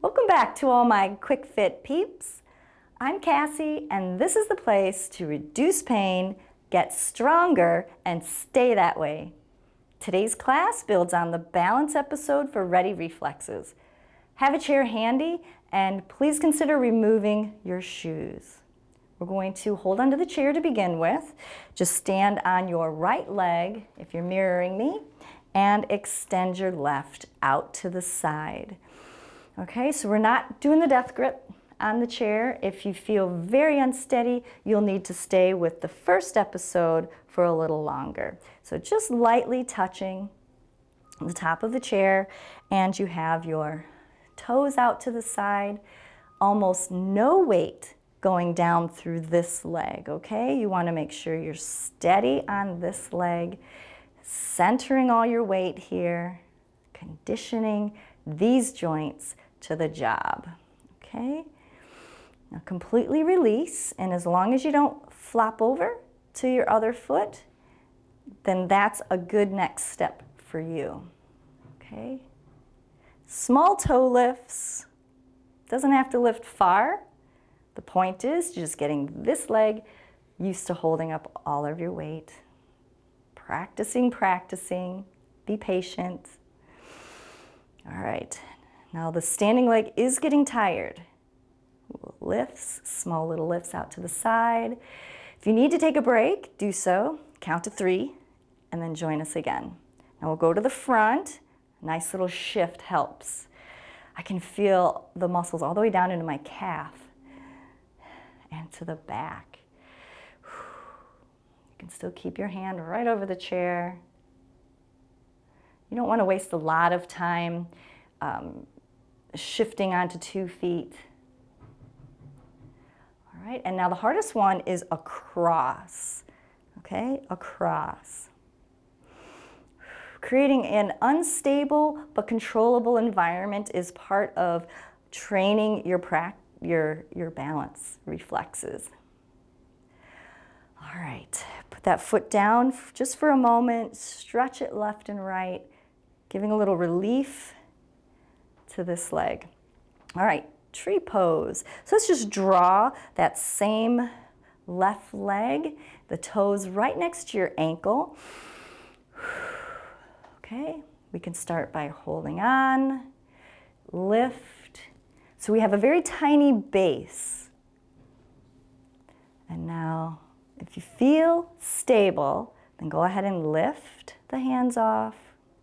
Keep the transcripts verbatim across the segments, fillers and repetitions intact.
Welcome back to all my Quick Fit peeps. I'm Cassie, and this is the place to reduce pain, get stronger, and stay that way. Today's class builds on the balance episode for Ready Reflexes. Have a chair handy, and please consider removing your shoes. We're going to hold onto the chair to begin with. Just stand on your right leg, if you're mirroring me, and extend your left out to the side. Okay, so we're not doing the death grip on the chair. If you feel very unsteady, you'll need to stay with the first episode for a little longer. So just lightly touching the top of the chair, and you have your toes out to the side, almost no weight going down through this leg, okay? You want to make sure you're steady on this leg, centering all your weight here, conditioning these joints to the job, okay? Now completely release, and as long as you don't flop over to your other foot, then that's a good next step for you, okay? Small toe lifts, doesn't have to lift far. The point is just getting this leg used to holding up all of your weight. Practicing, practicing, be patient. All right. Now the standing leg is getting tired. Lifts, small little lifts out to the side. If you need to take a break, do so. Count to three, and then join us again. Now we'll go to the front. Nice little shift helps. I can feel the muscles all the way down into my calf and to the back. You can still keep your hand right over the chair. You don't want to waste a lot of time um, shifting onto two feet. All right, and now the hardest one is across, okay? Across. Creating an unstable but controllable environment is part of training your, pra your, your balance reflexes. All right, put that foot down just for a moment, stretch it left and right, giving a little relief to this leg. All right, tree pose. So let's just draw that same left leg, the toes right next to your ankle. Okay, we can start by holding on, lift. So we have a very tiny base. And now, if you feel stable, then go ahead and lift the hands off.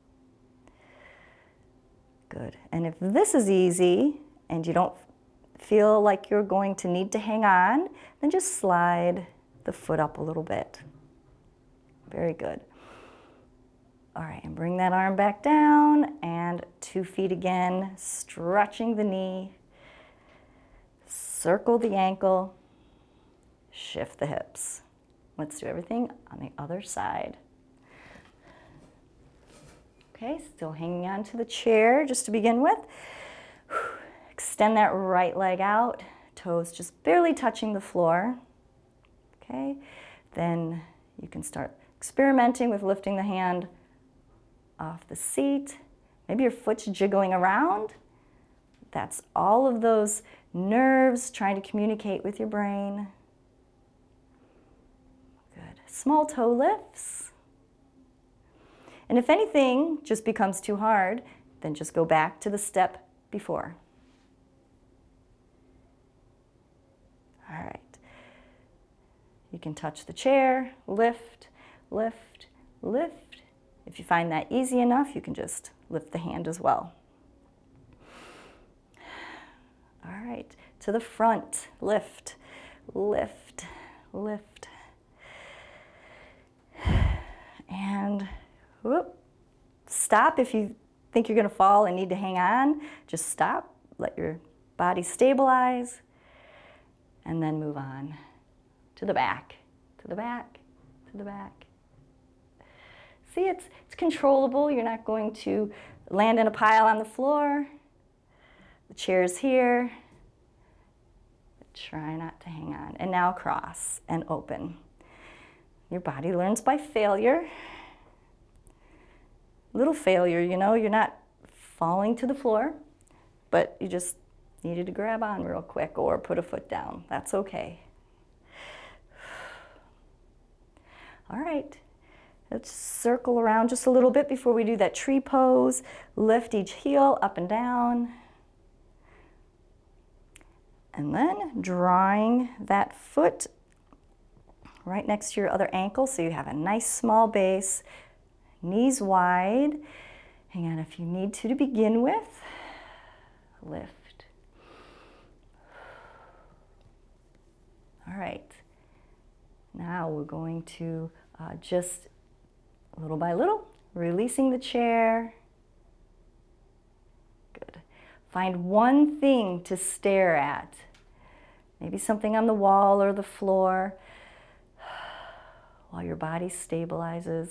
Good. And if this is easy and you don't feel like you're going to need to hang on, then just slide the foot up a little bit. Very good. All right, and bring that arm back down, and two feet again, stretching the knee, circle the ankle, shift the hips. Let's do everything on the other side. Okay, still hanging on to the chair just to begin with. Extend that right leg out, toes just barely touching the floor. Okay, then you can start experimenting with lifting the hand off the seat. Maybe your foot's jiggling around. That's all of those nerves trying to communicate with your brain. Good. Small toe lifts. And if anything just becomes too hard, then just go back to the step before. All right. You can touch the chair, lift, lift, lift. If you find that easy enough, you can just lift the hand as well. All right, to the front, lift, lift, lift. And whoop, stop if you think you're gonna fall and need to hang on. Just stop, let your body stabilize, and then move on to the back, to the back, to the back. See, it's, it's controllable. You're not going to land in a pile on the floor. The chair's here. Try not to hang on. And now cross and open. Your body learns by failure. Little failure, you know, you're not falling to the floor, but you just needed to grab on real quick or put a foot down. That's okay. All right, let's circle around just a little bit before we do that tree pose. Lift each heel up and down. And then drawing that foot right next to your other ankle so you have a nice small base, knees wide. Hang on if you need to to begin with. Lift. All right. Now we're going to uh, just little by little, releasing the chair. Good. Find one thing to stare at. Maybe something on the wall or the floor while your body stabilizes.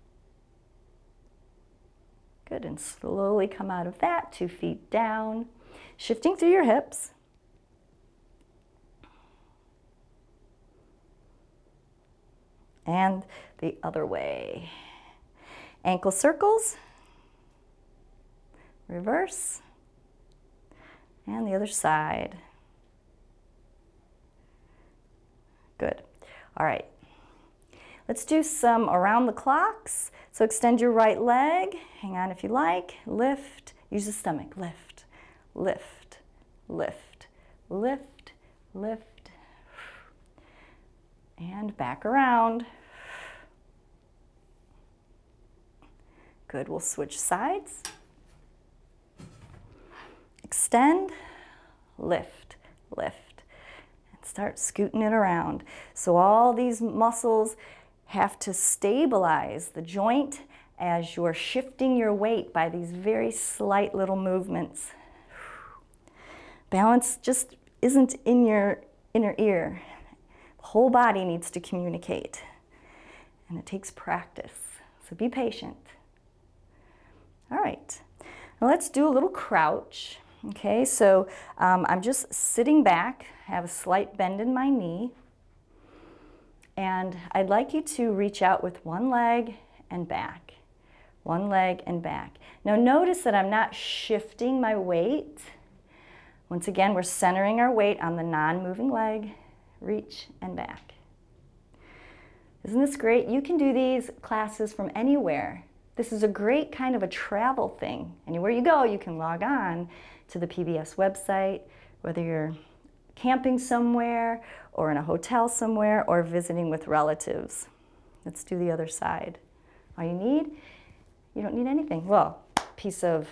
Good, and slowly come out of that, two feet down, shifting through your hips. And the other way. Ankle circles, reverse, and the other side. Good. All right. Let's do some around the clocks. So extend your right leg. Hang on if you like. Lift. Use the stomach. Lift, lift, lift, lift, lift. And back around. Good. We'll switch sides. Extend, lift, lift. And start scooting it around. So all these muscles have to stabilize the joint as you're shifting your weight by these very slight little movements. Balance just isn't in your inner ear. The whole body needs to communicate, and it takes practice. So be patient. All right, now let's do a little crouch. Okay, so um, I'm just sitting back, I have a slight bend in my knee. And I'd like you to reach out with one leg and back, one leg and back. Now notice that I'm not shifting my weight. Once again, we're centering our weight on the non-moving leg, reach and back. Isn't this great? You can do these classes from anywhere. This is a great kind of a travel thing. Anywhere you go, you can log on to the P B S website, whether you're camping somewhere, or in a hotel somewhere, or visiting with relatives. Let's do the other side. All you need, you don't need anything. Well, a piece of,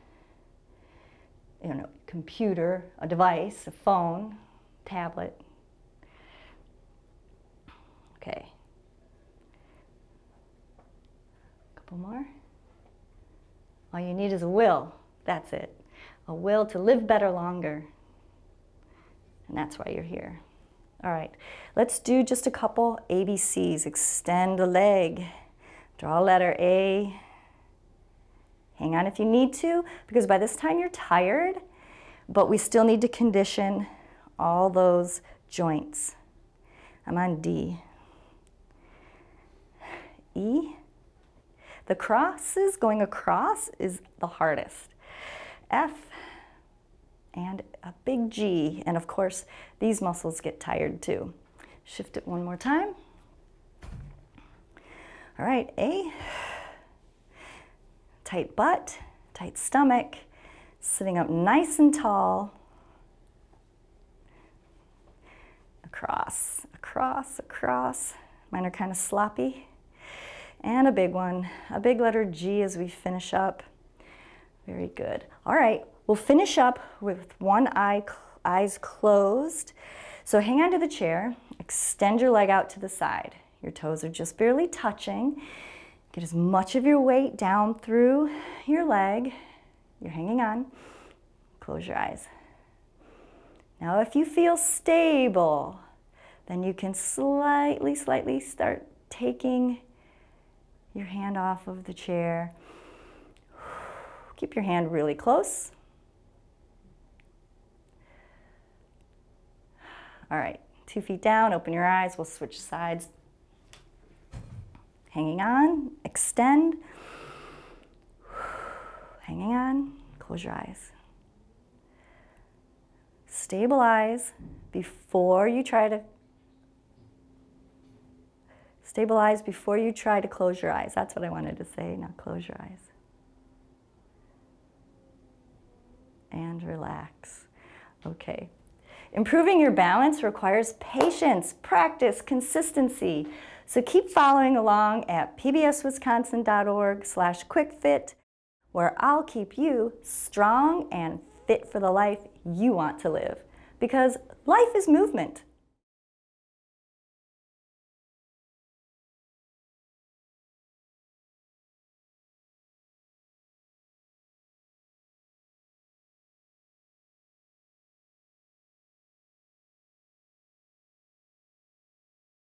you know, computer, a device, a phone, tablet. Okay. Couple more. All you need is a will. That's it. A will to live better longer. And that's why you're here. All right, let's do just a couple A B Cs. Extend the leg, draw a letter A. Hang on if you need to, because by this time you're tired, but we still need to condition all those joints. I'm on D. E. The crosses, going across is the hardest. F. And a big G, and of course, these muscles get tired too. Shift it one more time. All right, A, tight butt, tight stomach, sitting up nice and tall. Across, across, across. Mine are kind of sloppy. And a big one, a big letter G as we finish up. Very good. All right. We'll finish up with one eye, eyes closed. So hang on to the chair, extend your leg out to the side. Your toes are just barely touching. Get as much of your weight down through your leg. You're hanging on. Close your eyes. Now if you feel stable, then you can slightly, slightly start taking your hand off of the chair. Keep your hand really close. All right, two feet down, open your eyes, we'll switch sides. Hanging on, extend. Hanging on, close your eyes. stabilize before you try to stabilize before you try to close your eyes. That's what I wanted to say. Now close your eyes. And relax. Okay. Improving your balance requires patience, practice, consistency. So keep following along at p b s wisconsin dot org slash quick fit, where I'll keep you strong and fit for the life you want to live. Because life is movement.